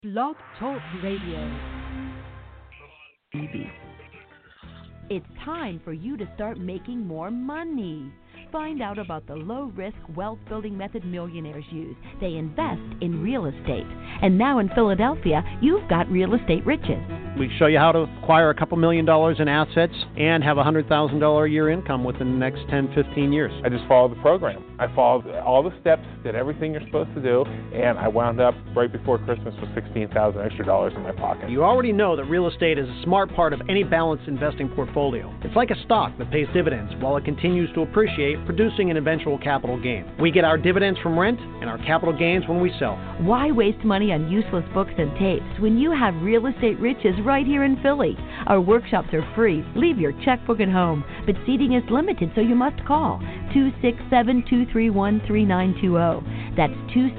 Blog Talk Radio. It's time for you to start making more money. Find out about the low-risk wealth-building method millionaires use. They invest in real estate. And now in Philadelphia, you've got Real Estate Riches. We show you how to acquire a couple $1 million in assets and have a $100,000 a year income within the next 10, 15 years. I just followed the program. I followed all the steps, did everything you're supposed to do, and I wound up right before Christmas with $16,000 extra dollars in my pocket. You already know that real estate is a smart part of any balanced investing portfolio. It's like a stock that pays dividends while it continues to appreciate, producing an eventual capital gain. We get our dividends from rent and our capital gains when we sell. Why waste money on useless books and tapes when you have Real Estate Riches right here in Philly? Our workshops are free. Leave your checkbook at home, but seating is limited, so you must call 267-231-3920. That's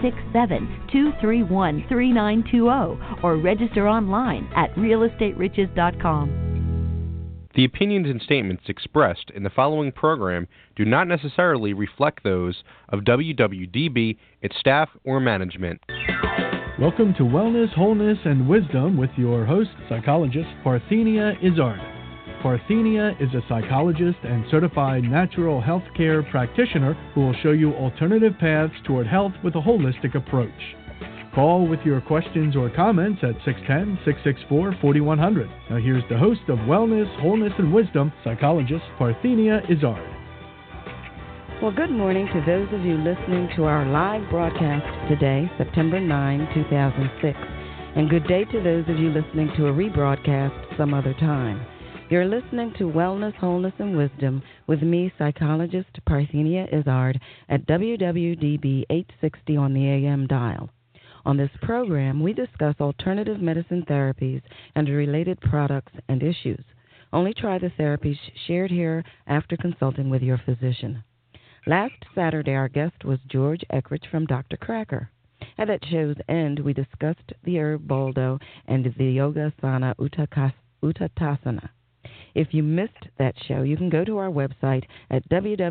267-231-3920, or register online at realestateriches.com. The opinions and statements expressed in the following program do not necessarily reflect those of WWDB, its staff, or management. Welcome to Wellness, Wholeness, and Wisdom with your host, psychologist Parthenia Izzard. Parthenia is a psychologist and certified natural health care practitioner who will show you alternative paths toward health with a holistic approach. Call with your questions or comments at 610-664-4100. Now here's the host of Wellness, Wholeness, and Wisdom, psychologist Parthenia Izzard. Well, good morning to those of you listening to our live broadcast today, September 9, 2006. And good day to those of you listening to a rebroadcast some other time. You're listening to Wellness, Wholeness, and Wisdom with me, psychologist Parthenia Izzard, at WWDB 860 on the AM dial. On this program, we discuss alternative medicine therapies and related products and issues. Only try the therapies shared here after consulting with your physician. Last Saturday, our guest was George Eckrich from Dr. Cracker. At that show's end, we discussed the herb Boldo and the Yoga Asana Uttanasana. If you missed that show, you can go to our website at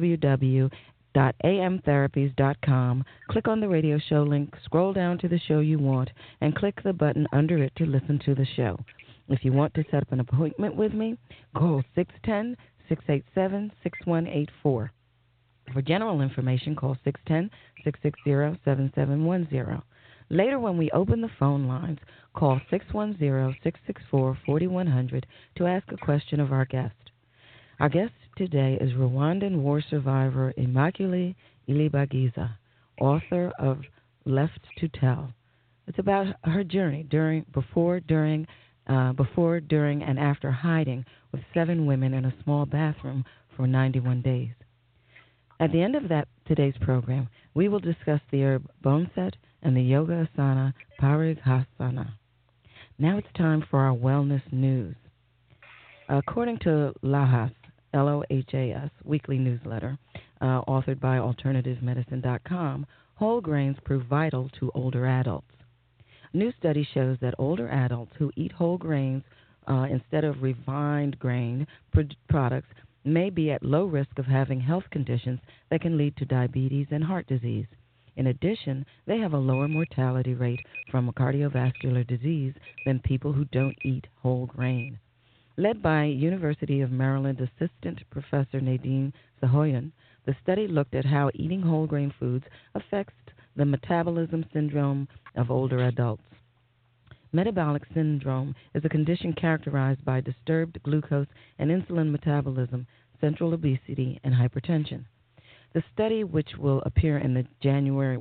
www.amtherapies.com, click on the radio show link, scroll down to the show you want, and click the button under it to listen to the show. If you want to set up an appointment with me, call 610-687-6184. For general information, call 610-660-7710. Later, when we open the phone lines, call 610-664-4100 to ask a question of our guest. Our guest today is Rwandan war survivor Immaculée Ilibagiza, author of Left to Tell. It's about her journey before, during, and after hiding with 7 women in a small bathroom for 91 days. At the end of today's program, we will discuss the herb Boneset and the Yoga Asana Parighasana. Now it's time for our wellness news. According to LOHAS, LOHAS, weekly newsletter, authored by AlternativeMedicine.com, whole grains prove vital to older adults. A new study shows that older adults who eat whole grains instead of refined grain products may be at low risk of having health conditions that can lead to diabetes and heart disease. In addition, they have a lower mortality rate from cardiovascular disease than people who don't eat whole grain. Led by University of Maryland Assistant Professor Nadine Sahoyan, the study looked at how eating whole grain foods affects the metabolism syndrome of older adults. Metabolic syndrome is a condition characterized by disturbed glucose and insulin metabolism, central obesity, and hypertension. The study, which appeared in the January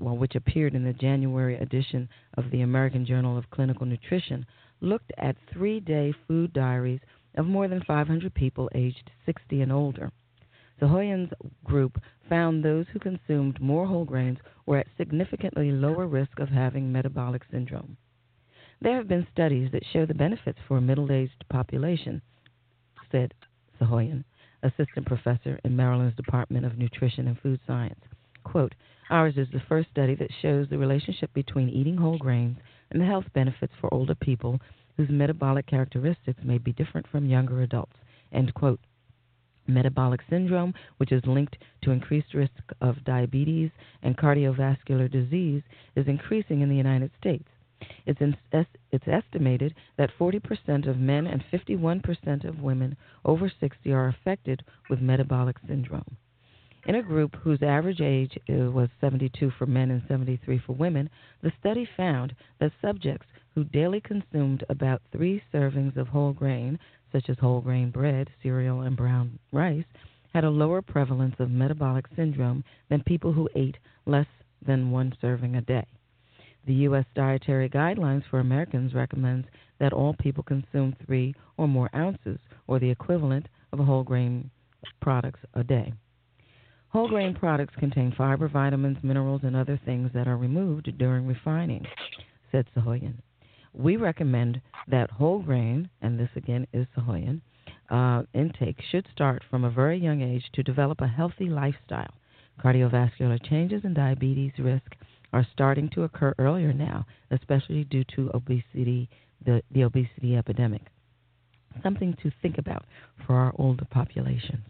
edition of the American Journal of Clinical Nutrition, looked at 3-day food diaries of more than 500 people aged 60 and older. Sahoyan's group found those who consumed more whole grains were at significantly lower risk of having metabolic syndrome. There have been studies that show the benefits for a middle-aged population, said Sahoyan, assistant professor in Maryland's Department of Nutrition and Food Science. Quote, ours is the first study that shows the relationship between eating whole grains and the health benefits for older people whose metabolic characteristics may be different from younger adults, end quote. Metabolic syndrome, which is linked to increased risk of diabetes and cardiovascular disease, is increasing in the United States. It's estimated that 40% of men and 51% of women over 60 are affected with metabolic syndrome. In a group whose average age was 72 for men and 73 for women, the study found that subjects who daily consumed about 3 servings of whole grain, such as whole grain bread, cereal, and brown rice, had a lower prevalence of metabolic syndrome than people who ate less than 1 serving a day. The U.S. Dietary Guidelines for Americans recommends that all people consume 3 or more ounces, or the equivalent of whole grain products a day. Whole grain products contain fiber, vitamins, minerals, and other things that are removed during refining, said Sahoyan. We recommend that whole grain, and this again is Sahoyan, intake should start from a very young age to develop a healthy lifestyle. Cardiovascular changes and diabetes risk are starting to occur earlier now, especially due to obesity, the obesity epidemic. Something to think about for our older populations.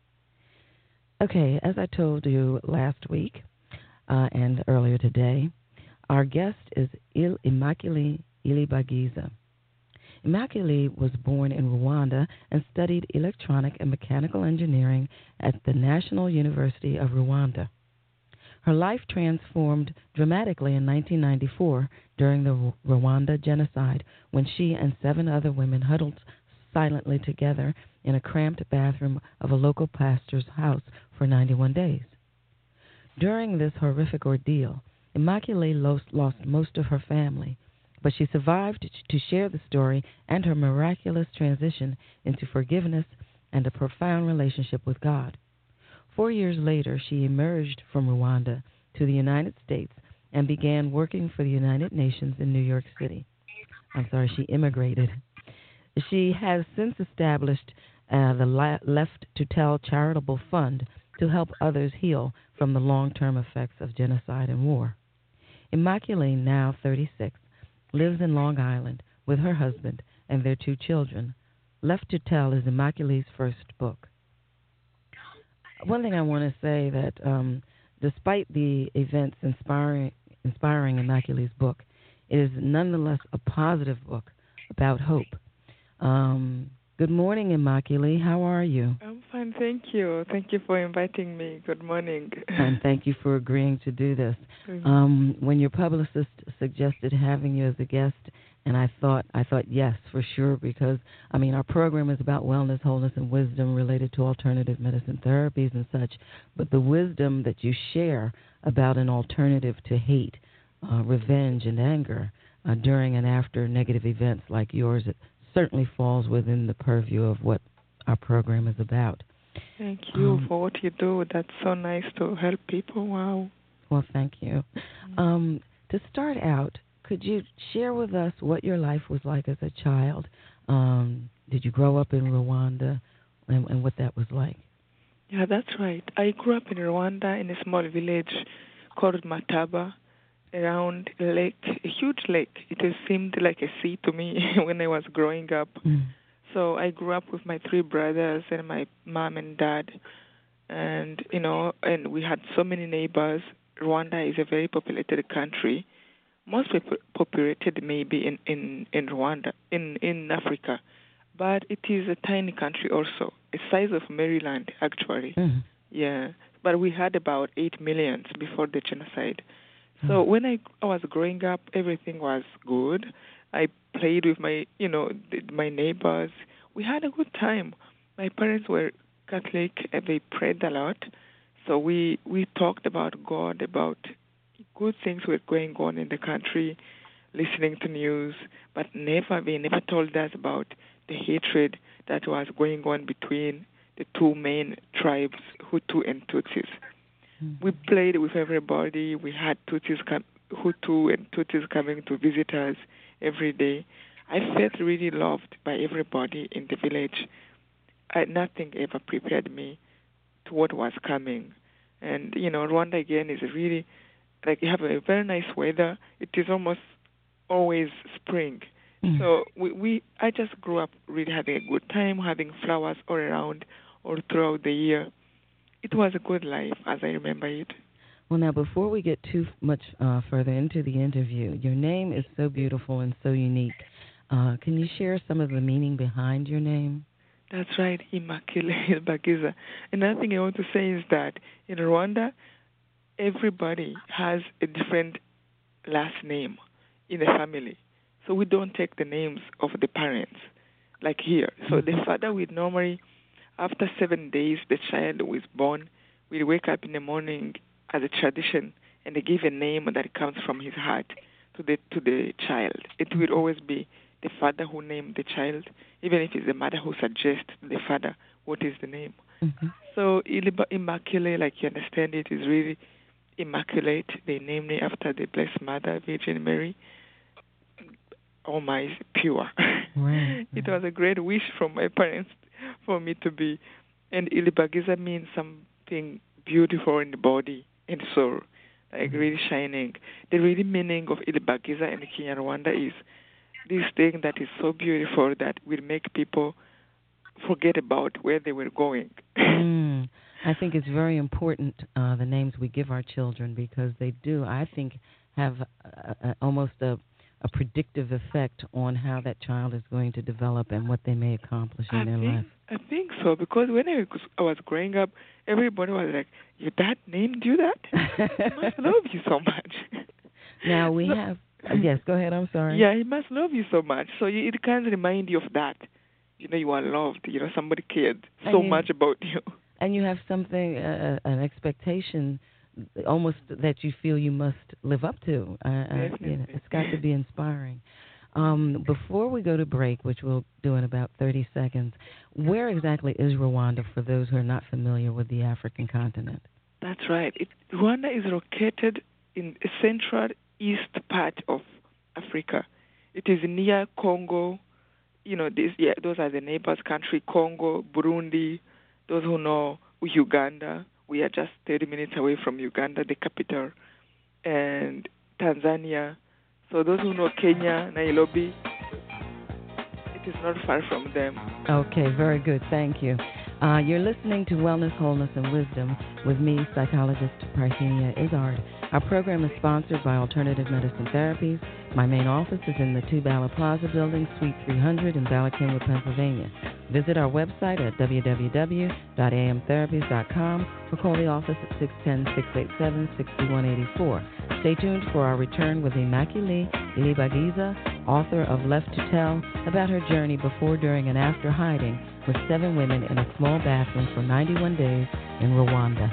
Okay, as I told you last week and earlier today, our guest is Immaculée Ilibagiza. Immaculée was born in Rwanda and studied electronic and mechanical engineering at the National University of Rwanda. Her life transformed dramatically in 1994 during the Rwanda genocide, when she and 7 other women huddled silently together in a cramped bathroom of a local pastor's house for 91 days. During this horrific ordeal, Immaculée lost most of her family, but she survived to share the story and her miraculous transition into forgiveness and a profound relationship with God. 4 years later, she emerged from Rwanda to the United States and began working for the United Nations in New York City. She immigrated. She has since established the Left to Tell charitable fund to help others heal from the long-term effects of genocide and war. Immaculée, now 36, lives in Long Island with her husband and their 2 children. Left to Tell is Immaculée's first book. One thing I want to say that despite the events inspiring Immaculée's book, it is nonetheless a positive book about hope. Good morning, Immaculée. How are you? I'm fine, thank you. Thank you for inviting me. Good morning. And thank you for agreeing to do this. When your publicist suggested having you as a guest, and I thought yes, for sure, because our program is about wellness, wholeness, and wisdom related to alternative medicine therapies and such. But the wisdom that you share about an alternative to hate, revenge, and anger during and after negative events like yours, it certainly falls within the purview of what our program is about. Thank you for what you do. That's so nice to help people. Wow. Well, thank you. To start out, could you share with us what your life was like as a child? Did you grow up in Rwanda, and what that was like? Yeah, that's right. I grew up in Rwanda in a small village called Mataba, around a lake, a huge lake. It seemed like a sea to me when I was growing up. So I grew up with my 3 brothers and my mom and dad, and and we had so many neighbors. Rwanda is a very populated country, most populated maybe in Rwanda, in Africa, but it is a tiny country also, a size of Maryland actually. Yeah, but we had about 8 million before the genocide. So when I was growing up, everything was good. I played with my neighbors. We had a good time. My parents were Catholic, and they prayed a lot. So we talked about God, about good things were going on in the country, listening to news, but they never told us about the hatred that was going on between the 2 main tribes, Hutu and Tutsis. We played with everybody. We had Hutu and Tutsis coming to visit us every day. I felt really loved by everybody in the village. Nothing ever prepared me to what was coming. And, Rwanda, again, is really, you have a very nice weather. It is almost always spring. So I just grew up really having a good time, having flowers all around, all throughout the year. It was a good life, as I remember it. Well, now, before we get too much further into the interview, your name is so beautiful and so unique. Can you share some of the meaning behind your name? That's right, Immaculée Ilibagiza. Another thing I want to say is that in Rwanda, everybody has a different last name in the family. So we don't take the names of the parents, like here. So the father would normally, after 7 days, the child was born, we'd wake up in the morning as a tradition, and they give a name that comes from his heart to the child. It will always be the father who named the child, even if it's the mother who suggests to the father what is the name. Mm-hmm. So Immaculée, like you understand it, is really immaculate. They named me after the Blessed Mother, Virgin Mary. Oh my, pure. Right. It was a great wish from my parents for me to be. And Ilibagiza means something beautiful in the body and soul, like really shining. The really meaning of Ilibagiza in Kinyarwanda is this thing that is so beautiful that will make people forget about where they were going. I think it's very important, the names we give our children, because they do, I think, have almost a predictive effect on how that child is going to develop and what they may accomplish in their life. I think so, because when I was growing up, everybody was like, your dad named you that? He must love you so much. Now we have... Yes, go ahead. I'm sorry. Yeah, he must love you so much. So it kind of reminds you of that. You are loved. Somebody cared so much about you. And you have something, an expectation, almost that you feel you must live up to. It's got to be inspiring. Before we go to break, which we'll do in about 30 seconds, where exactly is Rwanda for those who are not familiar with the African continent? That's right. Rwanda is located in a central east part of Africa. It is near Congo. Those are the neighbors country, Congo, Burundi, those who know Uganda. We are just 30 minutes away from Uganda, the capital, and Tanzania. So those who know Kenya, Nairobi, it is not far from them. Okay, very good. Thank you. You're listening to Wellness, Wholeness, and Wisdom with me, psychologist Parthenia Izzard. Our program is sponsored by Alternative Medicine Therapies. My main office is in the 2 Bala Plaza Building, Suite 300 in Bala Cynwyd, Pennsylvania. Visit our website at www.amtherapies.com or call the office at 610-687-6184. Stay tuned for our return with Immaculée Ilibagiza, author of Left to Tell, about her journey before, during, and after hiding with 7 women in a small bathroom for 91 days in Rwanda.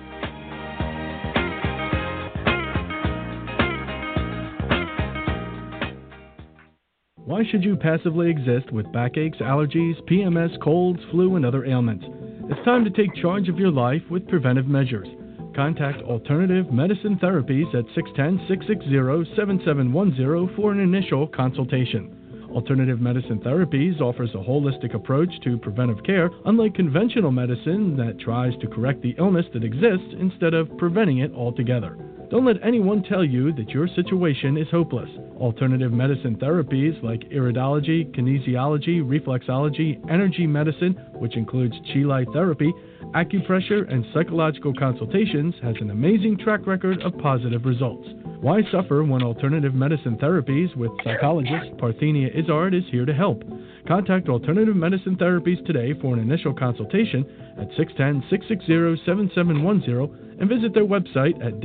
Why should you passively exist with backaches, allergies, PMS, colds, flu, and other ailments? It's time to take charge of your life with preventive measures. Contact Alternative Medicine Therapies at 610-660-7710 for an initial consultation. Alternative Medicine Therapies offers a holistic approach to preventive care, unlike conventional medicine that tries to correct the illness that exists instead of preventing it altogether. Don't let anyone tell you that your situation is hopeless. Alternative medicine therapies like iridology, kinesiology, reflexology, energy medicine, which includes Chi Light therapy, acupressure, and psychological consultations, has an amazing track record of positive results. Why suffer when Alternative Medicine Therapies with psychologist Parthenia Izzard is here to help? Contact Alternative Medicine Therapies today for an initial consultation at 610-660-7710 and visit their website at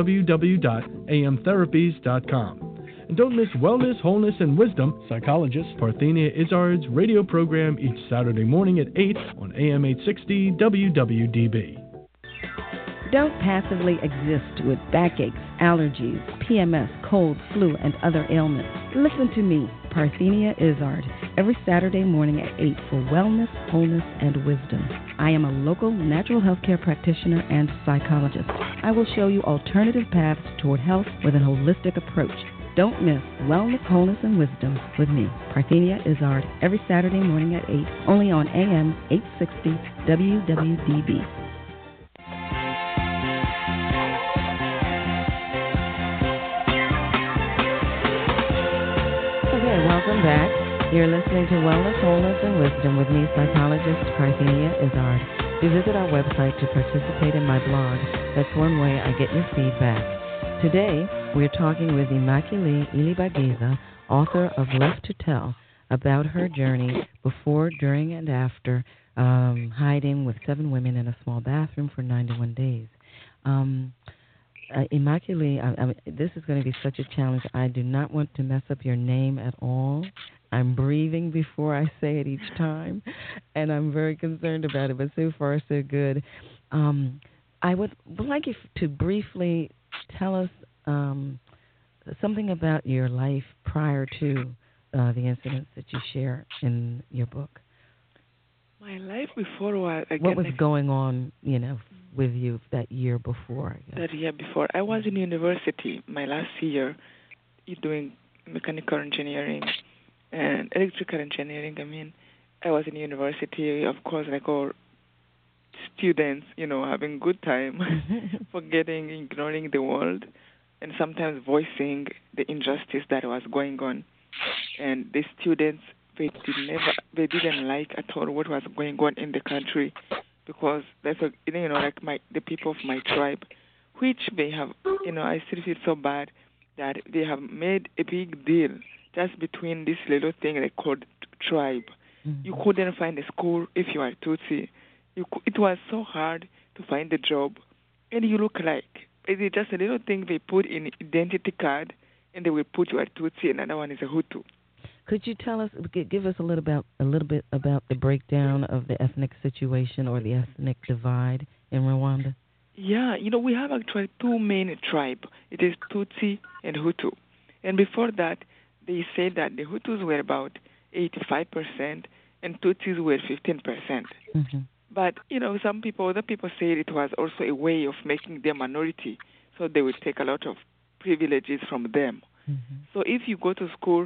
www.amtherapies.com. And don't miss Wellness, Wholeness, and Wisdom, psychologist Parthenia Izzard's radio program each Saturday morning at 8 on AM 860 WWDB. Don't passively exist with backaches, allergies, PMS, cold, flu, and other ailments. Listen to me, Parthenia Izzard, every Saturday morning at 8 for Wellness, Wholeness, and Wisdom. I am a local natural health care practitioner and psychologist. I will show you alternative paths toward health with an holistic approach. Don't miss Wellness, Wholeness, and Wisdom with me, Parthenia Izzard, every Saturday morning at 8, only on AM 860 WWDB. Welcome back. You're listening to Wellness, Wholeness, and Wisdom with me, psychologist Parthenia Izzard. You visit our website to participate in my blog. That's one way I get your feedback. Today, we're talking with Immaculée Ilibagiza, author of Left to Tell, about her journey before, during, and after hiding with 7 women in a small bathroom for 91 days. Immaculée, this is going to be such a challenge. I do not want to mess up your name at all. I'm breathing before I say it each time, and I'm very concerned about it, but so far so good. I would like you to briefly tell us something about your life prior to the incidents that you share in your book. My life before was... What was going on, with you that year before? That year before. I was in university my last year doing mechanical engineering and electrical engineering. I was in university, of course, like all students, having good time, forgetting, ignoring the world, and sometimes voicing the injustice that was going on. And the students, they didn't like at all what was going on in the country, because that's the people of my tribe, which they have, I still feel so bad that they have made a big deal just between this little thing they called tribe. Mm-hmm. You couldn't find a school if you are Tutsi. It was so hard to find a job, and you look like it's just a little thing they put in identity card, and they will put you are Tutsi, and another one is a Hutu. Could you give us a little bit about the breakdown of the ethnic situation or the ethnic divide in Rwanda? Yeah, we have actually 2 main tribes. It is Tutsi and Hutu. And before that, they said that the Hutus were about 85% and Tutsis were 15%. Mm-hmm. But, other people say it was also a way of making them minority, so they would take a lot of privileges from them. Mm-hmm. So if you go to school,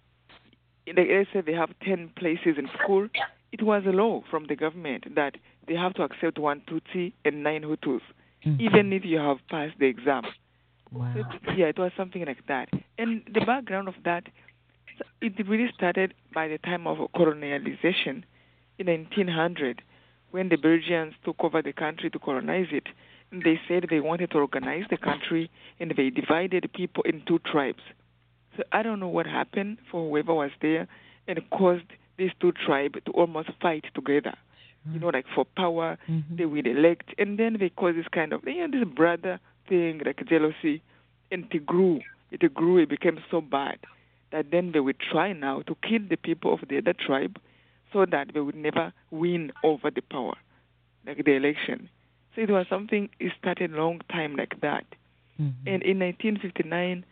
let's say they have 10 places in school, it was a law from the government that they have to accept 1 Tutsi and 9 Hutus, even if you have passed the exam. Wow. So it was something like that. And the background of that, it really started by the time of colonialization in 1900, when the Belgians took over the country to colonize it. And they said they wanted to organize the country, and they divided people in 2 tribes. So I don't know what happened for whoever was there and caused these 2 tribes to almost fight together. Sure. For power, they would elect, and then they caused this kind of, this brother thing, like jealousy, and it grew, it became so bad that then they would try now to kill the people of the other tribe so that they would never win over the power, like the election. So it was something, it started a long time like that. Mm-hmm. And in 1959,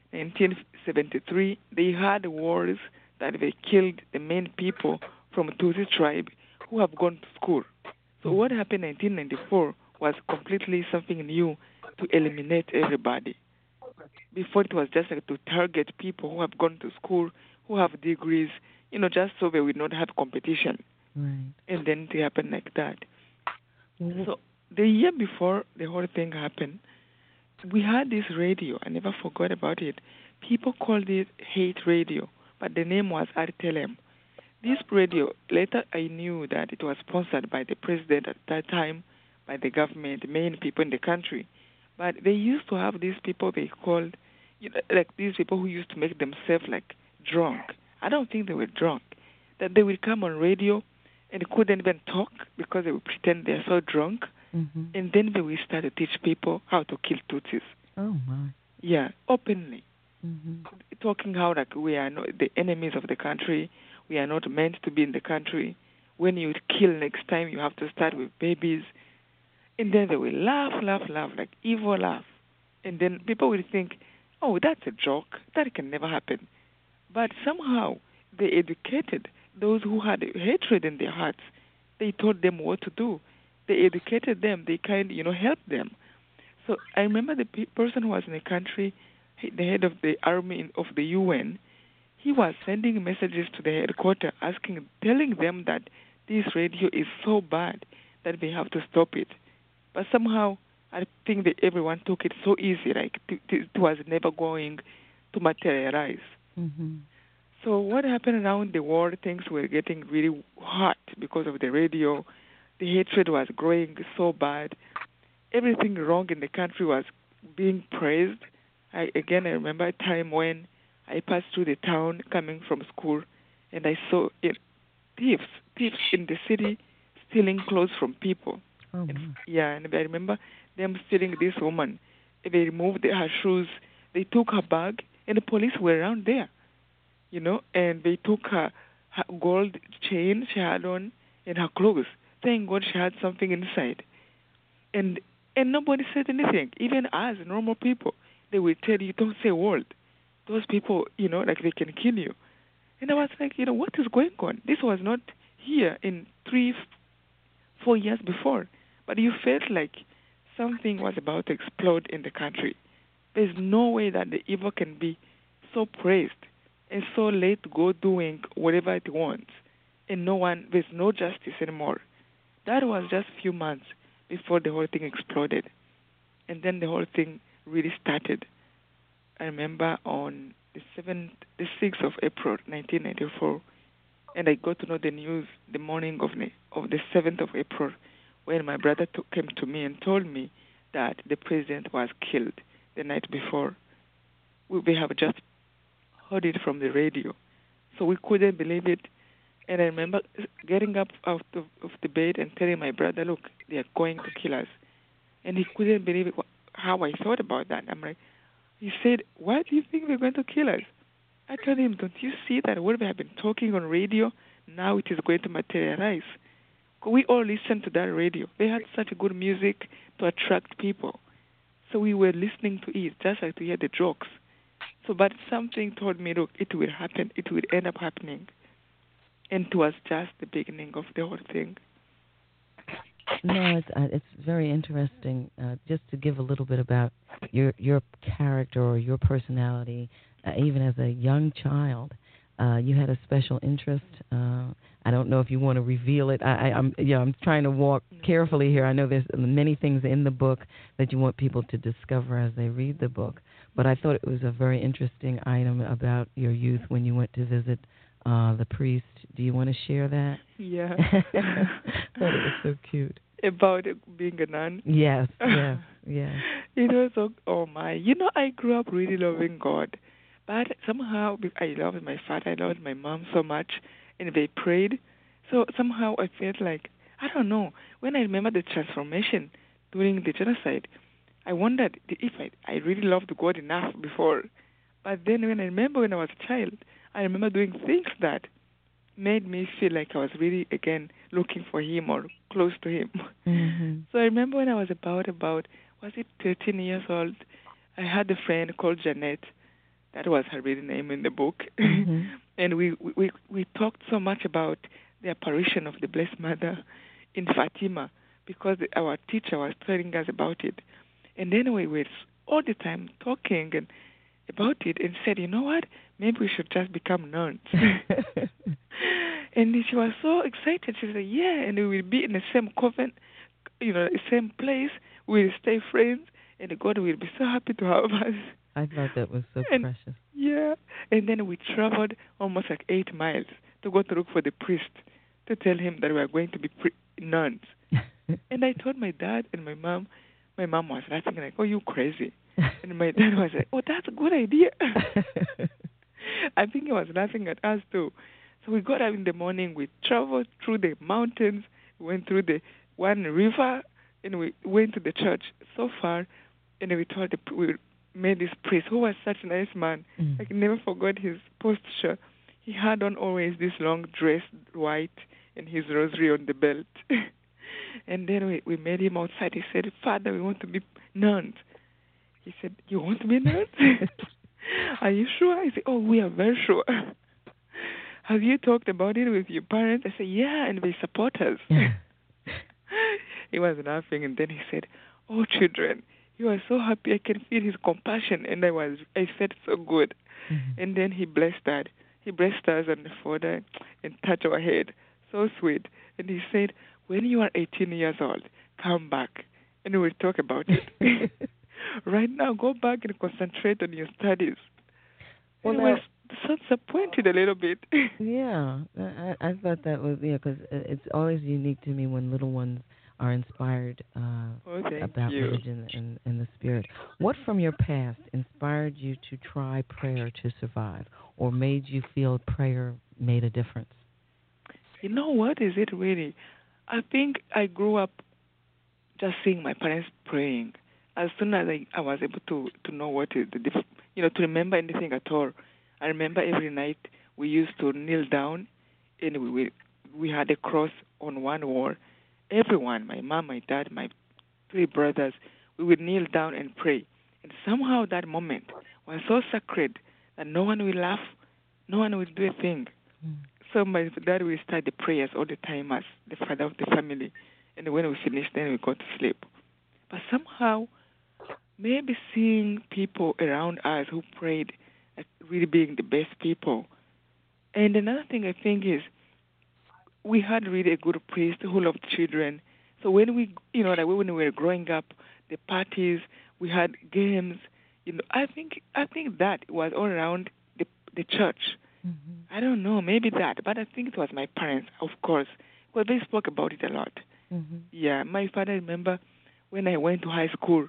1973, they had wars that they killed the main people from Tutsi tribe who have gone to school. So what happened in 1994 was completely something new to eliminate everybody. Before it was just to target people who have gone to school, who have degrees, just so they would not have competition. Right. And then it happened like that. Mm-hmm. So the year before the whole thing happened, we had this radio. I never forgot about it. People called it hate radio, but the name was RTLM. This radio, later I knew that it was sponsored by the president at that time, by the government, main people in the country. But they used to have these people they called, these people who used to make themselves drunk. I don't think they were drunk. That they would come on radio and couldn't even talk because they would pretend they're so drunk. Mm-hmm. And then they will start to teach people how to kill Tutsis. Oh, my. Yeah, openly. Mm-hmm. Talking how we are not the enemies of the country. We are not meant to be in the country. When you kill next time, you have to start with babies. And then they will laugh, like evil laugh. And then people will think, oh, that's a joke. That can never happen. But somehow they educated those who had hatred in their hearts. They told them what to do. They educated them. They helped them. So I remember the person who was in the country, the head of the army of the UN, he was sending messages to the headquarters telling them that this radio is so bad that they have to stop it. But somehow I think that everyone took it so easy, it was never going to materialize. Mm-hmm. So what happened around the world, things were getting really hot because of the radio. the hatred was growing so bad. Everything wrong in the country was being praised. I remember a time when I passed through the town coming from school, and I saw thieves in the city stealing clothes from people. Oh, and I remember them stealing this woman. They removed her shoes. They took her bag, and the police were around there, and they took her gold chain she had on and her clothes. Thank God she had something inside. And nobody said anything. Even us, normal people, they will tell you, don't say a word. Those people, like they can kill you. And I was like, what is going on? This was not here in 3-4 years before. But you felt like something was about to explode in the country. There's no way that the evil can be so praised and so let go doing whatever it wants. And there's no justice anymore. That was just a few months before the whole thing exploded. And then the whole thing really started. I remember on the 6th of April, 1994, and I got to know the news the morning of the 7th of April, when my brother came to me and told me that the president was killed the night before. We have just heard it from the radio, so we couldn't believe it. And I remember getting up out of the bed and telling my brother, look, they are going to kill us. And he couldn't believe it, how I thought about that. I'm like, he said, why do you think they're going to kill us? I told him, don't you see that what we have been talking on radio, now it is going to materialize? We all listened to that radio. They had such good music to attract people. So we were listening to it, just like to hear the jokes. But something told me, look, it will happen. It will end up happening. And it was just the beginning of the whole thing. No, it's very interesting. Just to give a little bit about your character or your personality, even as a young child, you had a special interest. I don't know if you want to reveal it. I'm trying to walk carefully here. I know there's many things in the book that you want people to discover as they read the book. But I thought it was a very interesting item about your youth when you went to visit the priest. Do you want to share that? Yeah. I thought it was so cute. About being a nun? Yes. So, I grew up really loving God. But somehow I loved my father, I loved my mom so much, and they prayed. So somehow I felt like, I don't know, when I remember the transformation during the genocide, I wondered if I really loved God enough before. But then when I remember when I was a child, I remember doing things that made me feel like I was really, again, looking for Him or close to Him. Mm-hmm. So I remember when I was about, was it 13 years old, I had a friend called Jeanette. That was her real name in the book. Mm-hmm. And we talked so much about the apparition of the Blessed Mother in Fatima because our teacher was telling us about it. And then we were all the time talking about it and said, you know what, maybe we should just become nuns. And she was so excited. She said, yeah, and we will be in the same convent, the same place. We'll stay friends, and God will be so happy to have us. I thought that was so precious. Yeah. And then we traveled almost like 8 miles to go to look for the priest to tell him that we are going to be nuns. And I told my dad and my mom. My mom was laughing like, oh, you crazy. And my dad was like, oh, that's a good idea. I think he was laughing at us too. So we got up in the morning. We traveled through the mountains. We went through the one river. And we went to the church so far. And we met this priest who was such a nice man. I can never forget his posture. He had on always this long dress, white, and his rosary on the belt. And then we met him outside. He said, Father, we want to be nuns. He said, you want to be nuns? Are you sure? I said, oh, we are very sure. Have you talked about it with your parents? I said, yeah, and they support us. He was laughing, and then he said, oh, children, you are so happy. I can feel his compassion, and I felt so good. Mm-hmm. And then he blessed that. He blessed us on the forehead and touched our head. So sweet. And he said, when you are 18 years old, come back, and we'll talk about it. Right now, go back and concentrate on your studies. Well, so disappointed a little bit. Yeah, I thought that was, because it's always unique to me when little ones are inspired about you. religion and the spirit. What from your past inspired you to try prayer to survive, or made you feel prayer made a difference? You know what is it really? I think I grew up just seeing my parents praying. As soon as I was able to know what is to remember anything at all. I remember every night we used to kneel down, and we had a cross on one wall. Everyone, my mom, my dad, my 3 brothers, we would kneel down and pray. And somehow that moment was so sacred that no one will laugh, no one will do a thing. So my dad will start the prayers all the time as the father of the family. And when we finished, then we go to sleep. But somehow, maybe seeing people around us who prayed, like really being the best people. And another thing I think is we had really a good priest who loved children. So when when we were growing up, the parties, we had games. I think that was all around the church. Mm-hmm. I don't know, maybe that, but I think it was my parents, of course, because they spoke about it a lot. Mm-hmm. Yeah, my father, remember when I went to high school,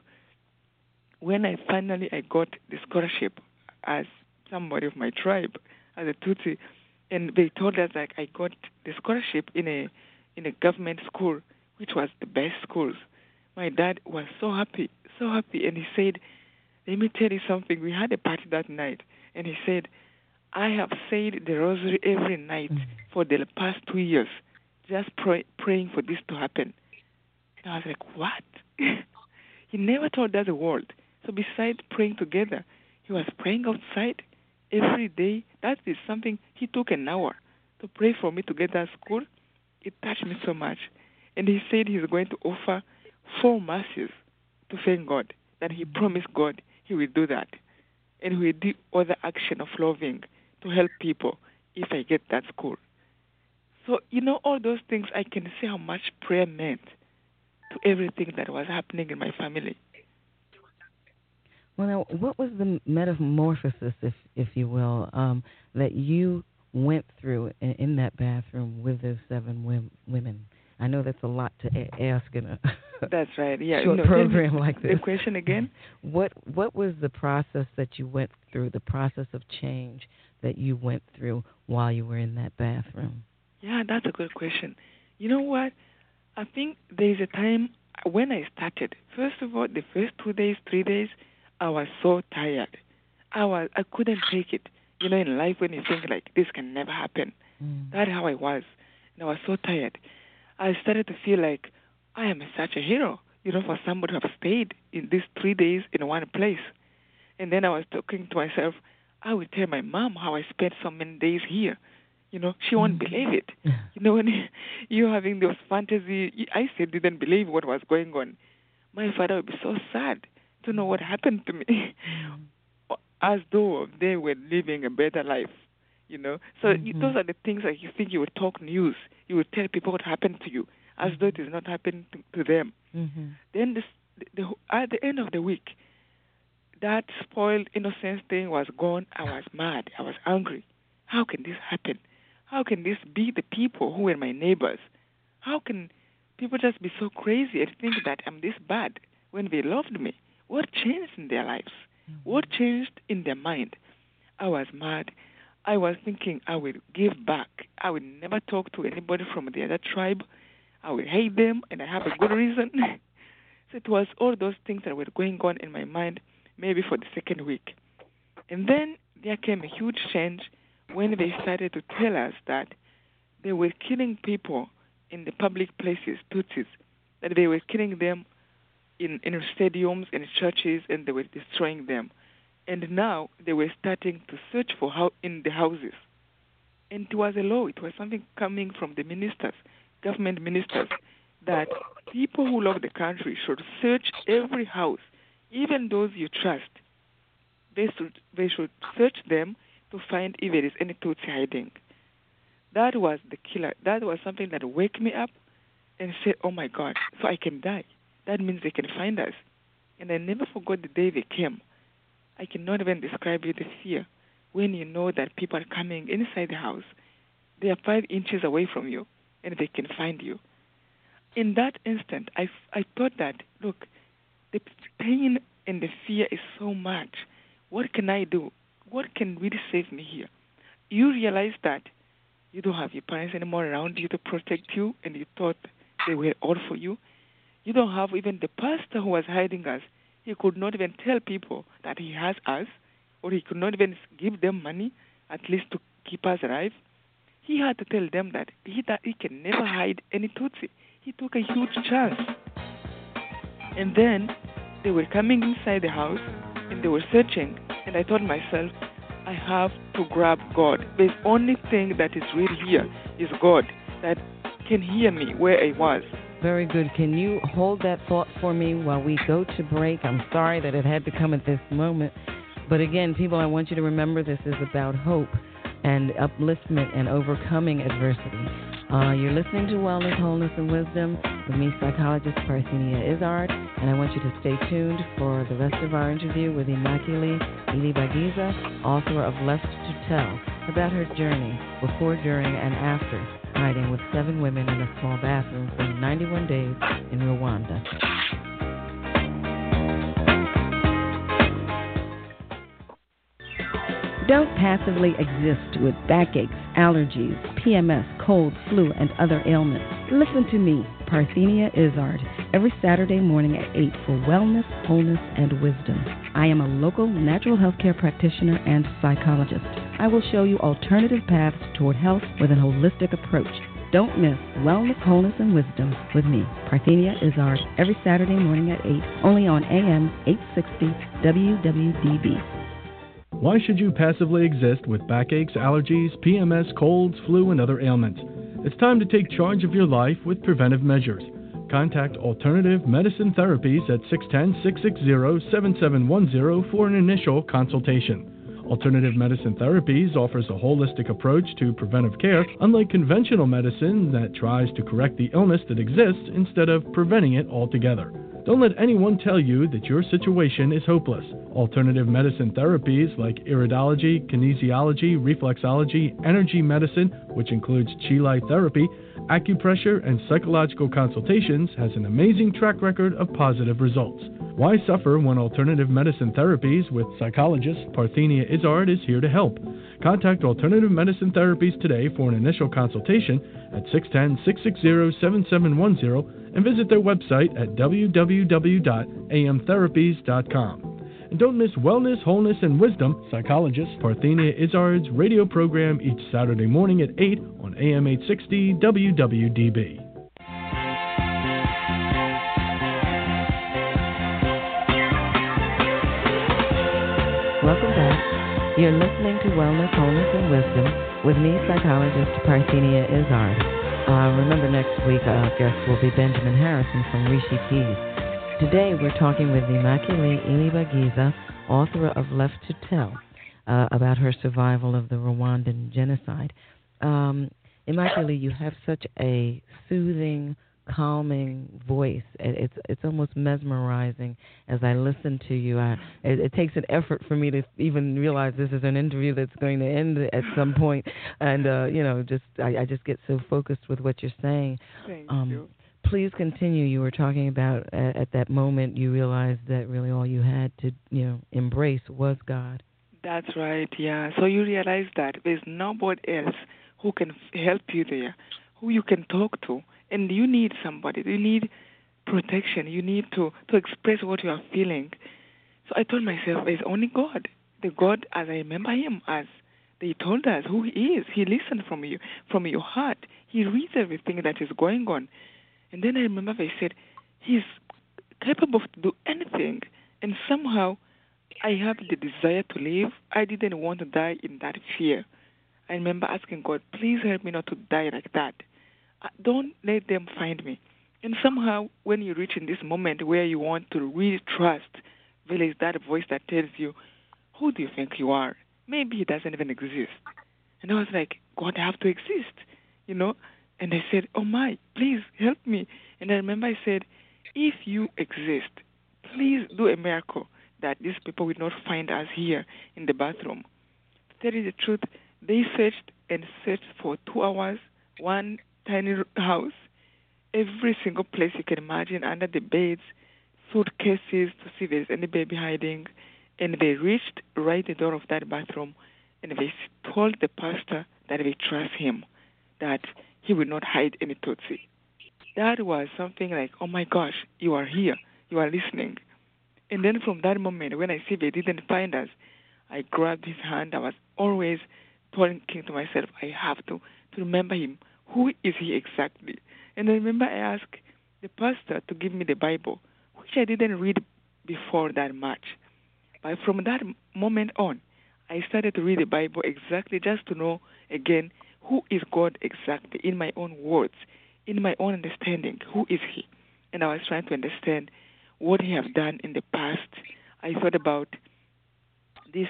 when I finally got the scholarship as somebody of my tribe, as a Tutsi, and they told us like I got the scholarship in a government school, which was the best schools. My dad was so happy, and he said, "Let me tell you something. We had a party that night, and he said, I have said the rosary every night for the past 2 years, just praying for this to happen." And I was like, what? He never told us a word. So besides praying together, he was praying outside every day. That is something, he took an hour to pray for me to get to school. It touched me so much. And he said he's going to offer 4 masses to thank God, that he promised God he will do that. And he will do other action of loving to help people if I get that school. So, all those things, I can see how much prayer meant to everything that was happening in my family. Well, now, what was the metamorphosis, if you will, that you went through in that bathroom with those 7 women? I know that's a lot to ask in a that's right. Yeah, short program like this. The question again? What was the process that you went through, the process of change that you went through while you were in that bathroom? Yeah, that's a good question. You know what? I think there's a time when I started. First of all, the first 2 days, 3 days, I was so tired. I couldn't take it. In life when you think like this can never happen. That's how I was. And I was so tired. I started to feel like I am such a hero, for somebody to have stayed in these 3 days in one place. And then I was talking to myself, I will tell my mom how I spent so many days here. She won't believe it. When you're having those fantasy, I still didn't believe what was going on. My father would be so sad to know what happened to me, as though they were living a better life, So those are the things that you think you would talk news. You would tell people what happened to you, as though it is not happening to them. Mm-hmm. Then at the end of the week, that spoiled innocence thing was gone. I was mad. I was angry. How can this happen? How can this be the people who were my neighbors? How can people just be so crazy and think that I'm this bad when they loved me? What changed in their lives? Mm-hmm. What changed in their mind? I was mad. I was thinking I will give back. I will never talk to anybody from the other tribe. I will hate them, and I have a good reason. So it was all those things that were going on in my mind, maybe for the second week. And then there came a huge change when they started to tell us that they were killing people in the public places, Tutsis, that they were killing them in stadiums and churches, and they were destroying them. And now they were starting to search for in the houses. And it was a law. It was something coming from the ministers, government ministers, that people who love the country should search every house, even those you trust. They should search them to find if there is any Tutsi hiding. That was the killer. That was something that woke me up and said, oh my God, so I can die. That means they can find us. And I never forgot the day they came. I cannot even describe you the fear. when you know that people are coming inside the house. They are 5 inches away from you, and they can find you. In that instant, I thought that, look, the pain and the fear is so much. What can I do? What can really save me here? You realize that you don't have your parents anymore around you to protect you, and you thought they were all for you. You don't have even the pastor who was hiding us. He could not even tell people that he has us, or he could not even give them money, at least to keep us alive. He had to tell them that he can never hide any Tutsi. He took a huge chance. And then they were coming inside the house, and they were searching, and I told myself, I have to grab God. The only thing that is real here is God that can hear me where I was. Very good. Can you hold that thought for me while we go to break? I'm sorry that it had to come at this moment. But again, people, I want you to remember this is about hope and upliftment and overcoming adversity. You're listening to Wellness, Wholeness, and Wisdom with me, psychologist Parthenia Izzard, and I want you to stay tuned for the rest of our interview with Immaculée Ilibagiza, author of Left to Tell, about her journey before, during, and after hiding with 7 women in a small bathroom for 91 days in Rwanda. Don't passively exist with backaches, allergies, PMS, cold, flu, and other ailments. Listen to me, Parthenia Izzard, every Saturday morning at 8 for Wellness, Wholeness, and Wisdom. I am a local natural health care practitioner and psychologist. I will show you alternative paths toward health with a holistic approach. Don't miss Wellness, Wholeness, and Wisdom with me, Parthenia Izzard, every Saturday morning at 8, only on AM 860 WWDB. Why should you passively exist with backaches, allergies, PMS, colds, flu, and other ailments? It's time to take charge of your life with preventive measures. Contact Alternative Medicine Therapies at 610-660-7710 for an initial consultation. Alternative Medicine Therapies offers a holistic approach to preventive care, unlike conventional medicine that tries to correct the illness that exists instead of preventing it altogether. Don't let anyone tell you that your situation is hopeless. Alternative medicine therapies like iridology, kinesiology, reflexology, energy medicine, which includes Chi Light therapy, acupressure, and psychological consultations, has an amazing track record of positive results. Why suffer when Alternative Medicine Therapies with psychologist Parthenia Izzard is here to help? Contact Alternative Medicine Therapies today for an initial consultation at 610-660-7710 and visit their website at www.amtherapies.com. And don't miss Wellness, Wholeness, and Wisdom, psychologist Parthenia Izzard's radio program each Saturday morning at 8 on AM 860 WWDB. Welcome back. You're listening to Wellness, Wholeness, and Wisdom with me, psychologist Parthenia Izzard. Remember, next week our guest will be Benjamin Harrison from Rishi Teas. Today we're talking with Immaculée Ilibagiza, author of Left to Tell, about her survival of the Rwandan genocide. Immaculée, you have such a soothing, calming voice. It's almost mesmerizing as I listen to you. It takes an effort for me to even realize this is an interview that's going to end at some point, and I just get so focused with what you're saying. Thank you. Please continue. You were talking about at that moment you realized that really all you had to embrace was God. That's right. Yeah. So you realize that there's nobody else who can help you there, who you can talk to. And you need somebody. You need protection. You need to express what you are feeling. So I told myself, there's only God. The God, as I remember him, as they told us who he is. He listens from you, from your heart. He reads everything that is going on. And then I remember they said, he's capable to do anything. And somehow I have the desire to live. I didn't want to die in that fear. I remember asking God, please help me not to die like that. Don't let them find me. And somehow, when you reach in this moment where you want to really trust, there is that voice that tells you, who do you think you are? Maybe he doesn't even exist. And I was like, God, I have to exist, And I said, oh my, please help me. And I remember I said, if you exist, please do a miracle that these people will not find us here in the bathroom. tell you the truth, they searched and searched for 2 hours, one tiny house, every single place you can imagine, under the beds, suitcases, to see if there's any baby hiding. And they reached right the door of that bathroom, and they told the pastor that they trust him, that he would not hide any Tutsi. That was something like, oh my gosh, you are here, you are listening. And then from that moment, when I see they didn't find us, I grabbed his hand. I was always thinking to myself, I have to remember him. Who is he exactly? And I remember I asked the pastor to give me the Bible, which I didn't read before that much. But from that moment on, I started to read the Bible exactly just to know, again, who is God exactly, in my own words, in my own understanding. Who is he? And I was trying to understand what he has done in the past. I thought about this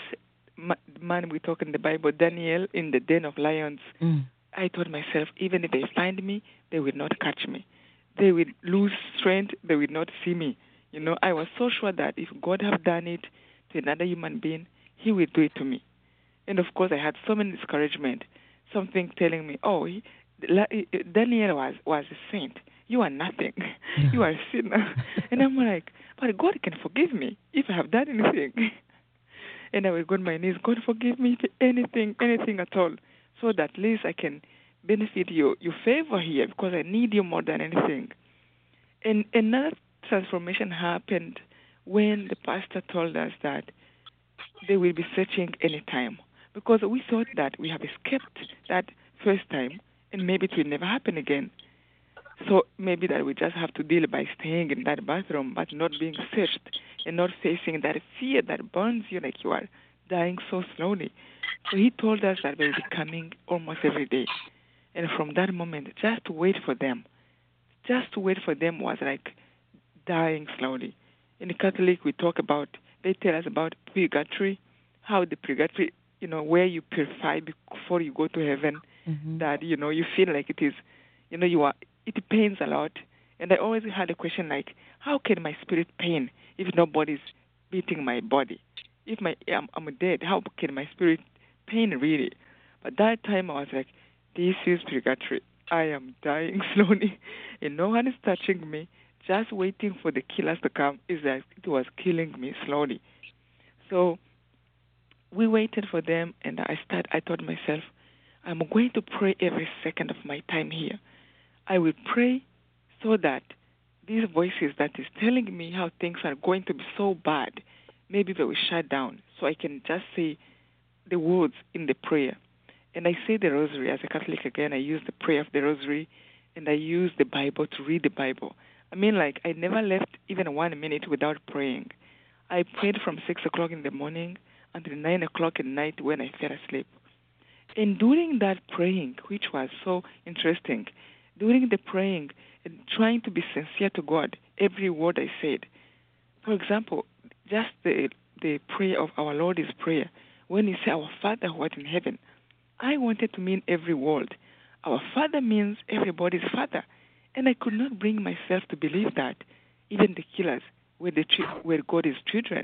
man we talk in the Bible, Daniel, in the den of lions. I told myself, even if they find me, they will not catch me. They will lose strength. They will not see me. You know, I was so sure that if God have done it to another human being, he will do it to me. And of course, I had so many discouragement, something telling me, oh, Daniel was a saint. You are nothing. You are a sinner. And I'm like, but God can forgive me if I have done anything. And I will go on my knees, God forgive me for anything at all, so that at least I can benefit your favor here, because I need you more than anything. And another transformation happened when the pastor told us that they will be searching any time, because we thought that we have escaped that first time and maybe it will never happen again. So maybe that we just have to deal by staying in that bathroom, but not being searched and not facing that fear that burns you like you are dying so slowly. So he told us that they will be coming almost every day. And from that moment, just to wait for them. Just to wait for them was like dying slowly. In the Catholic, they tell us about purgatory, how the purgatory, where you purify before you go to heaven, that, you feel like it is, it pains a lot. And I always had a question like, how can my spirit pain if nobody's beating my body? If I'm dead, how can my spirit pain really? But that time I was like, this is purgatory. I am dying slowly and no one is touching me. Just waiting for the killers to come is like it was killing me slowly. So we waited for them, and I told myself, I'm going to pray every second of my time here. I will pray so that these voices that is telling me how things are going to be so bad, maybe they will shut down, so I can just say the words in the prayer. And I say the rosary. As a Catholic, again, I use the prayer of the rosary, and I use the Bible to read the Bible. I mean, like, I never left even 1 minute without praying. I prayed from 6 o'clock in the morning until 9 o'clock at night when I fell asleep. And during that praying, which was so interesting, during the praying and trying to be sincere to God, every word I said. For example, just the prayer of our Lord's Prayer, when he said, our Father who art in heaven, I wanted to mean every word. Our Father means everybody's Father. And I could not bring myself to believe that even the killers were God is children.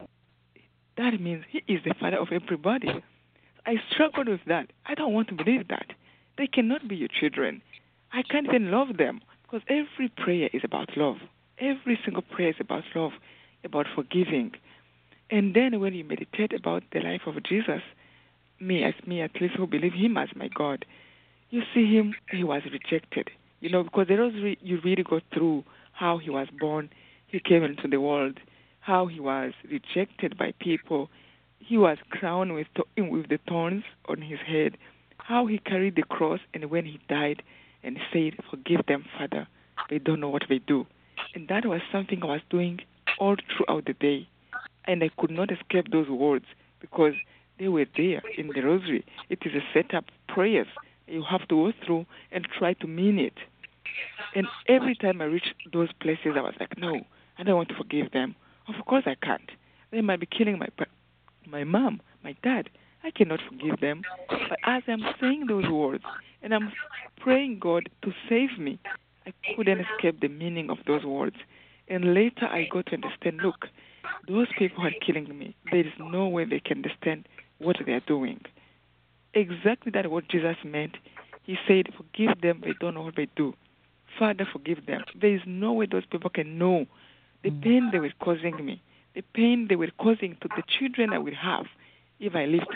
That means he is the Father of everybody. I struggled with that. I don't want to believe that. They cannot be your children. I can't even love them, because every prayer is about love. Every single prayer is about love, about forgiving. And then when you meditate about the life of Jesus, me at least who believe him as my God, you see him, he was rejected. Because the rosary, you really go through how he was born, he came into the world, how he was rejected by people, he was crowned with the thorns on his head, how he carried the cross, and when he died and said, forgive them, Father, they don't know what they do. And that was something I was doing all throughout the day. And I could not escape those words because they were there in the rosary. It is a set up prayers you have to go through and try to mean it. And every time I reached those places, I was like, no, I don't want to forgive them. Of course I can't. They might be killing my mom, my dad. I cannot forgive them. But as I'm saying those words and I'm praying God to save me, I couldn't escape the meaning of those words. And later I got to understand, look, those people are killing me. There is no way they can understand what they are doing. Exactly that what Jesus meant. He said, forgive them, they don't know what they do. Father, forgive them. There is no way those people can know the pain they were causing me, the pain they were causing to the children I will have if I live.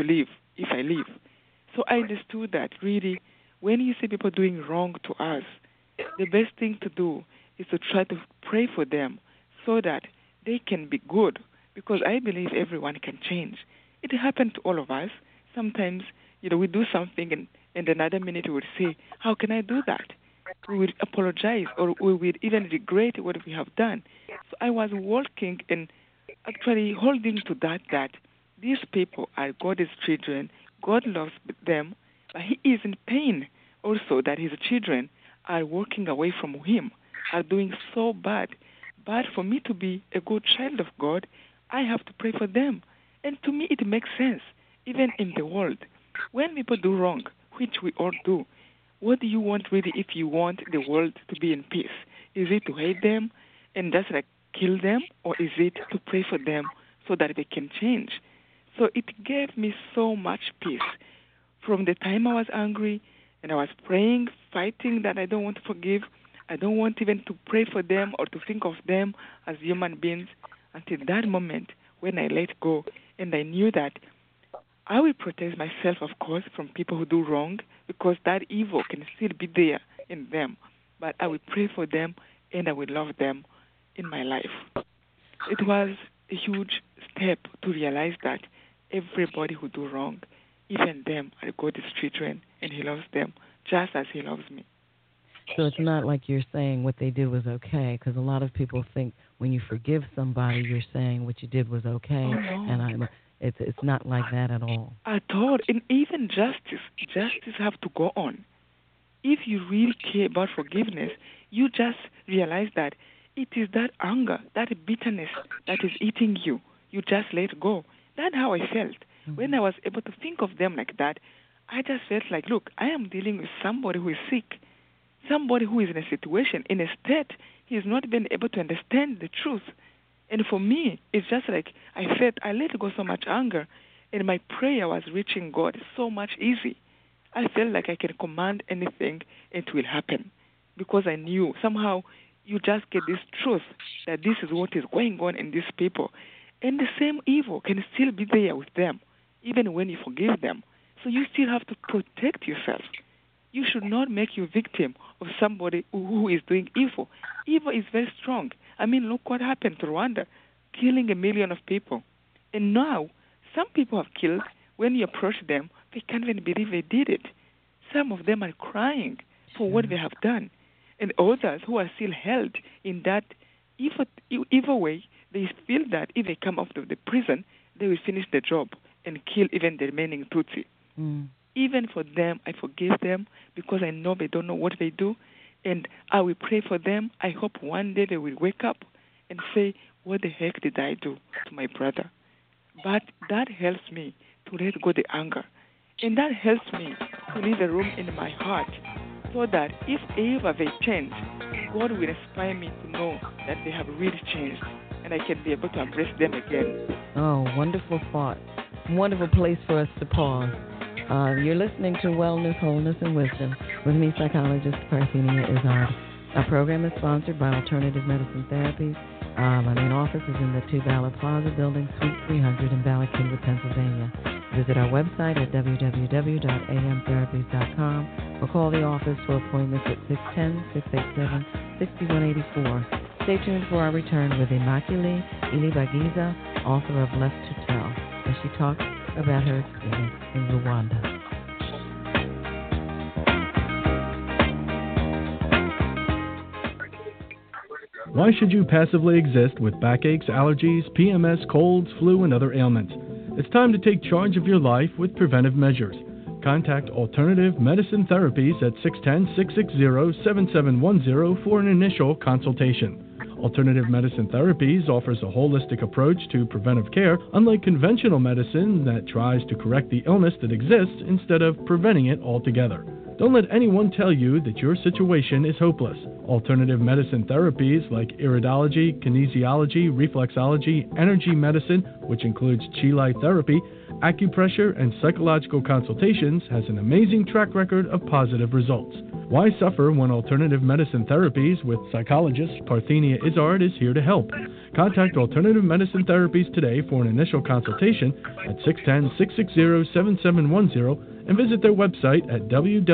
So I understood that really when you see people doing wrong to us, the best thing to do is to try to pray for them so that they can be good, because I believe everyone can change. It happened to all of us. Sometimes, we do something and another minute we would say, how can I do that? We would apologize or we would even regret what we have done. So I was walking and actually holding to that these people are God's children. God loves them, but he is in pain also that his children are walking away from him, are doing so bad. But for me to be a good child of God, I have to pray for them. And to me, it makes sense, even in the world. When people do wrong, which we all do, what do you want really if you want the world to be in peace? Is it to hate them and just kill them, or is it to pray for them so that they can change? So it gave me so much peace. From the time I was angry and I was praying, fighting that I don't want to forgive, I don't want even to pray for them or to think of them as human beings, until that moment when I let go and I knew that I will protect myself, of course, from people who do wrong, because that evil can still be there in them. But I will pray for them and I will love them in my life. It was a huge step to realize that everybody who do wrong, even them, are God's children, and he loves them just as he loves me. So it's not like you're saying what they did was okay, because a lot of people think when you forgive somebody, you're saying what you did was okay, and it's not like that at all. At all, and even justice have to go on. If you really care about forgiveness, you just realize that it is that anger, that bitterness that is eating you. You just let go. That's how I felt. Mm-hmm. When I was able to think of them like that, I just felt like, look, I am dealing with somebody who is sick, somebody who is in a situation, in a state he has not been able to understand the truth. And for me, it's just like I felt I let go so much anger, and my prayer was reaching God so much easy. I felt like I can command anything, and it will happen, because I knew somehow you just get this truth that this is what is going on in these people. And the same evil can still be there with them, even when you forgive them. So you still have to protect yourself. You should not make you a victim of somebody who is doing evil. Evil is very strong. I mean, look what happened to Rwanda, killing 1 million of people. And now, some people have killed. When you approach them, they can't even believe they did it. Some of them are crying for what they have done. And others who are still held in that evil way, they feel that if they come out of the prison, they will finish the job and kill even the remaining Tutsi. Even for them, I forgive them because I know they don't know what they do. And I will pray for them. I hope one day they will wake up and say, what the heck did I do to my brother? But that helps me to let go the anger. And that helps me to leave a room in my heart so that if ever they change, God will inspire me to know that they have really changed and I can be able to embrace them again. Oh, wonderful thought. Wonderful place for us to pause. You're listening to Wellness, Wholeness, and Wisdom with me, psychologist Parthenia Izzard. Our program is sponsored by Alternative Medicine Therapies. My main office is in the Two Ballard Plaza Building, Suite 300 in Ballard, Pennsylvania. Visit our website at www.amtherapies.com or call the office for appointments at 610-687-6184. Stay tuned for our return with Immaculée Ilibagiza, author of Left to Tell, as she talks about her experience in Rwanda. Why should you passively exist with backaches, allergies, PMS, colds, flu, and other ailments? It's time to take charge of your life with preventive measures. Contact Alternative Medicine Therapies at 610-660-7710 for an initial consultation. Alternative Medicine Therapies offers a holistic approach to preventive care, unlike conventional medicine that tries to correct the illness that exists instead of preventing it altogether. Don't let anyone tell you that your situation is hopeless. Alternative medicine therapies like iridology, kinesiology, reflexology, energy medicine, which includes Chi light therapy, acupressure, and psychological consultations, has an amazing track record of positive results. Why suffer when alternative medicine therapies with psychologist Parthenia Izzard is here to help? Contact Alternative Medicine Therapies today for an initial consultation at 610-660-7710 and visit their website at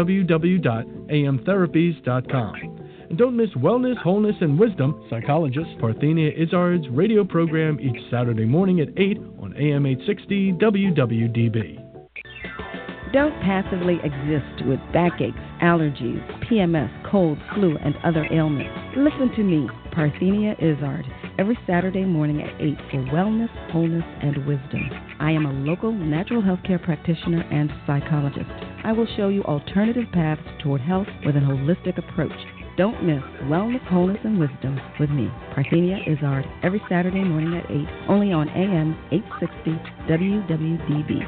www.amtherapies.com. And don't miss Wellness, Wholeness, and Wisdom, psychologist Parthenia Izzard's radio program each Saturday morning at 8 on AM 860 WWDB. Don't passively exist with backaches, allergies, PMS, cold, flu, and other ailments. Listen to me, Parthenia Izzard, every Saturday morning at 8 for Wellness, Wholeness, and Wisdom. I am a local natural health care practitioner and psychologist. I will show you alternative paths toward health with a holistic approach. Don't miss Wellness, Wholeness, and Wisdom with me, Parthenia Izzard, every Saturday morning at 8, only on AM 860 WWDB.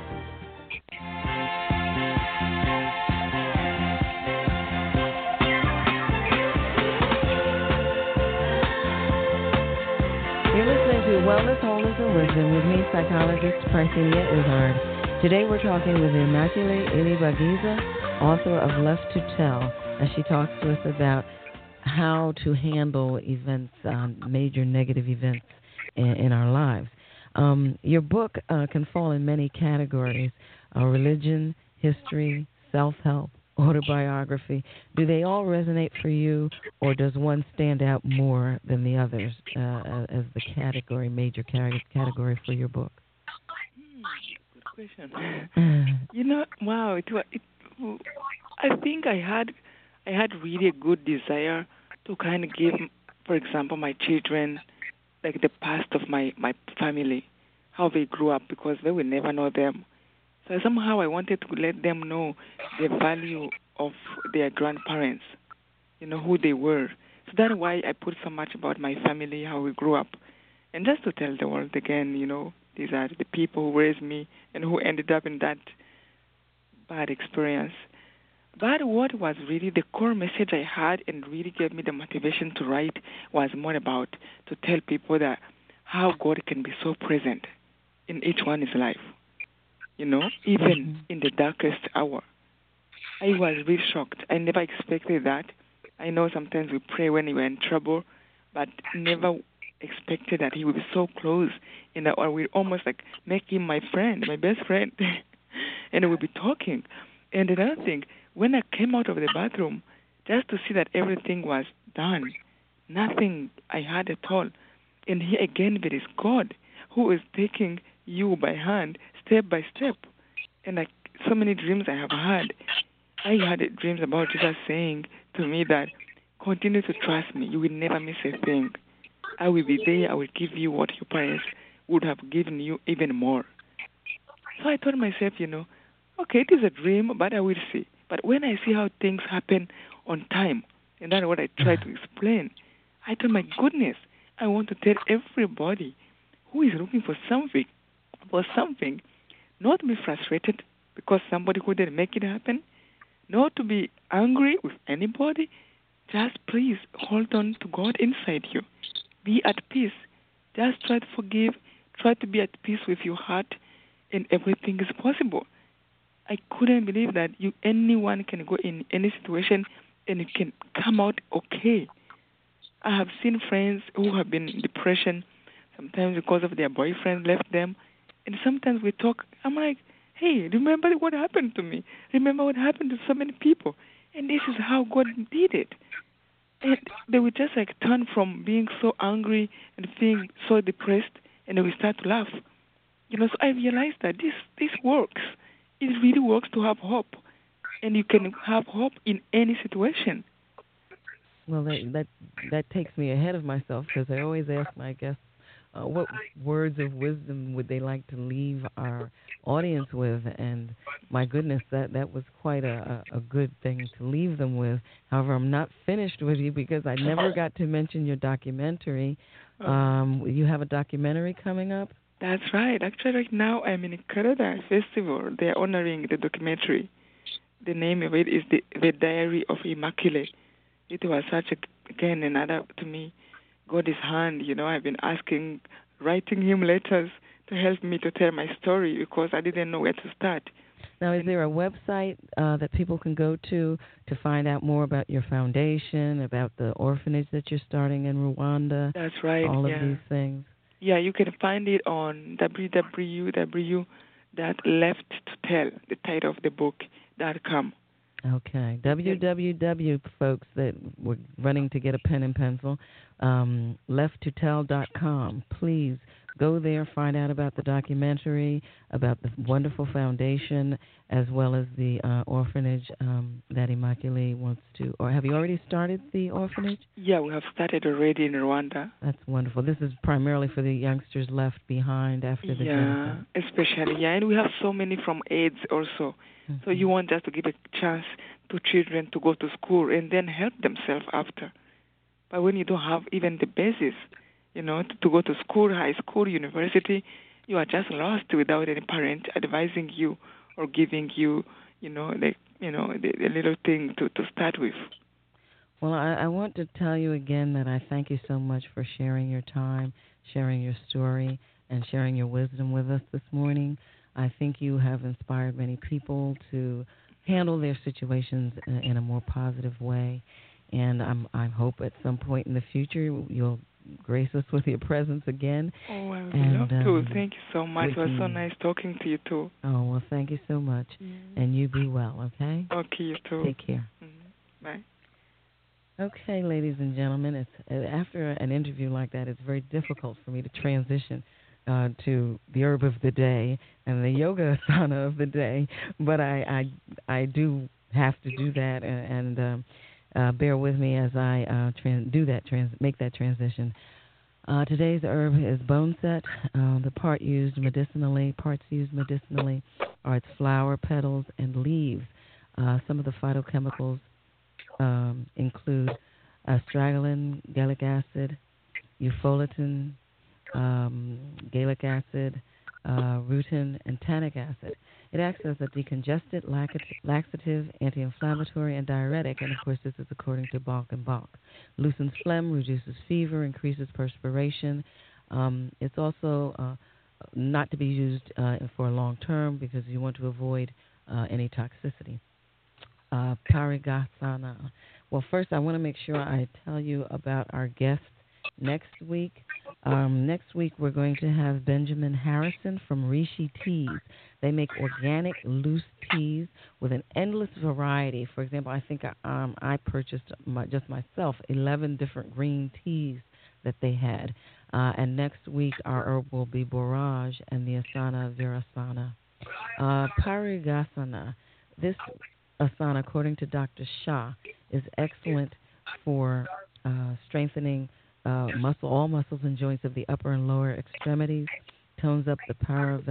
You're listening to Wellness, Wholeness, and Wisdom with me, psychologist Parthenia Izzard. Today we're talking with Immaculée Ilibagiza, author of Left to Tell, as she talks to us about how to handle events, major negative events in our lives. Your book can fall in many categories: religion, history, self-help, autobiography. Do they all resonate for you, or does one stand out more than the others as the category, major category for your book? Good question. Wow, I think I had really a good desire to kind of give, for example, my children, like the past of my family, how they grew up, because they will never know them. So somehow I wanted to let them know the value of their grandparents, who they were. So that's why I put so much about my family, how we grew up. And just to tell the world again, these are the people who raised me and who ended up in that bad experience. But what was really the core message I had and really gave me the motivation to write was more about to tell people that how God can be so present in each one's life, even in the darkest hour. I was really shocked. I never expected that. I know sometimes we pray when we're in trouble, but never expected that he would be so close, or we almost like make him my friend, my best friend, and we'll be talking. And another thing, when I came out of the bathroom, just to see that everything was done, nothing I had at all. And here again, there is God who is taking you by hand, step by step. And like so many dreams I have had, I had dreams about Jesus saying to me that, continue to trust me, you will never miss a thing. I will be there, I will give you what your parents would have given you, even more. So I told myself, okay, it is a dream, but I will see. But when I see how things happen on time, and that's what I try to explain, I thought, my goodness, I want to tell everybody who is looking for something, not to be frustrated because somebody couldn't make it happen, not to be angry with anybody. Just please hold on to God inside you. Be at peace. Just try to forgive. Try to be at peace with your heart, and everything is possible. I couldn't believe that anyone can go in any situation and it can come out okay. I have seen friends who have been in depression, sometimes because of their boyfriend left them, and sometimes we talk. I'm like, hey, remember what happened to me? Remember what happened to so many people? And this is how God did it. And they would just like turn from being so angry and feeling so depressed, and they will start to laugh. So I realized that this works. It really works to have hope, and you can have hope in any situation. Well, that takes me ahead of myself, because I always ask my guests what words of wisdom would they like to leave our audience with, and my goodness, that was quite a good thing to leave them with. However, I'm not finished with you because I never got to mention your documentary. You have a documentary coming up? That's right. Actually, right now I'm in a Canada festival. They're honoring the documentary. The name of it is The Diary of Immaculée. It was another, to me, God's hand. I've been writing him letters to help me to tell my story because I didn't know where to start. Now, is there a website that people can go to find out more about your foundation, about the orphanage that you're starting in Rwanda? That's right. All of these things. Yeah, you can find it on www.lefttotell, the title of the book, .com. Okay. www, folks that were running to get a pen and pencil, lefttotell.com. Please go there, find out about the documentary, about the wonderful foundation, as well as the orphanage that Immaculée wants to. Or have you already started the orphanage? Yeah, we have started already in Rwanda. That's wonderful. This is primarily for the youngsters left behind after the genocide. Yeah, especially, and we have so many from AIDS also. Mm-hmm. So you want just to give a chance to children to go to school and then help themselves after. But when you don't have even the basis, to go to school, high school, university, you are just lost without any parent advising you or giving you, the little thing to start with. Well, I want to tell you again that I thank you so much for sharing your time, sharing your story, and sharing your wisdom with us this morning. I think you have inspired many people to handle their situations in a more positive way, and I hope at some point in the future you'll grace us with your presence again. Oh, I would love to. Thank you so much. It was so nice talking to you, too. Oh, well, thank you so much. And you be well, okay? Okay, you too. Take care. Bye. Okay, ladies and gentlemen, it's after an interview like that, it's very difficult for me to transition to the herb of the day and the yoga asana of the day, but I do have to do that, and bear with me as I make that transition. Today's herb is boneset. The parts used medicinally are its flower, petals, and leaves. Some of the phytochemicals include astragalin, gallic acid, eupholetin, gallic acid, rutin, and tannic acid. It acts as a decongestant, laxative, anti-inflammatory, and diuretic, and of course this is according to Balk and Balk. Loosens phlegm, reduces fever, increases perspiration. It's also not to be used for a long term because you want to avoid any toxicity. Parigasana. Well, first I want to make sure I tell you about our guests next week. Next week we're going to have Benjamin Harrison from Rishi Teas. They make organic loose teas with an endless variety. For example, I think I purchased just myself 11 different green teas that they had. And next week our herb will be borage and the asana virasana. Parigasana. This asana, according to Dr. Shah, is excellent for strengthening all muscles and joints of the upper and lower extremities, tones up the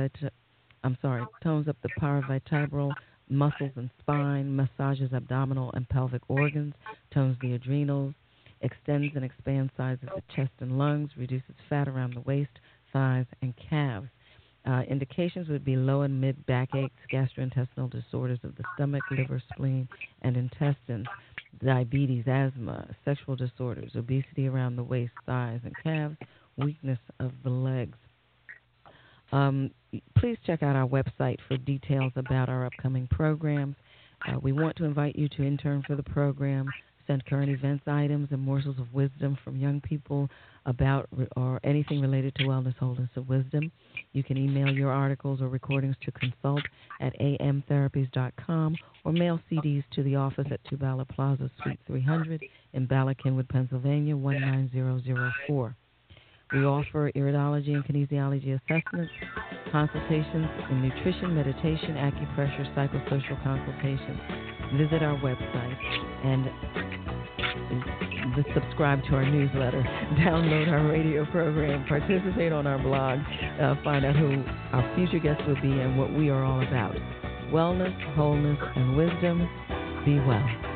paravertebral muscles and spine, massages abdominal and pelvic organs, tones the adrenals, extends and expands size of the chest and lungs, reduces fat around the waist, thighs, and calves. Indications would be low and mid backaches, gastrointestinal disorders of the stomach, liver, spleen, and intestines, diabetes, asthma, sexual disorders, obesity around the waist, thighs, and calves, weakness of the legs. Please check out our website for details about our upcoming programs. We want to invite you to intern for the program, send current events items and morsels of wisdom from young people about or anything related to wellness, wholeness, or wisdom. You can email your articles or recordings to consult@amtherapies.com or mail CDs to the office at 2 Bala Plaza, Suite 300 in Bala, Kenwood, Pennsylvania, 19004. We offer iridology and kinesiology assessments, consultations in nutrition, meditation, acupressure, psychosocial consultations. Visit our website and subscribe to our newsletter, download our radio program, participate on our blog, find out who our future guests will be and what we are all about. Wellness, wholeness, and wisdom. Be well.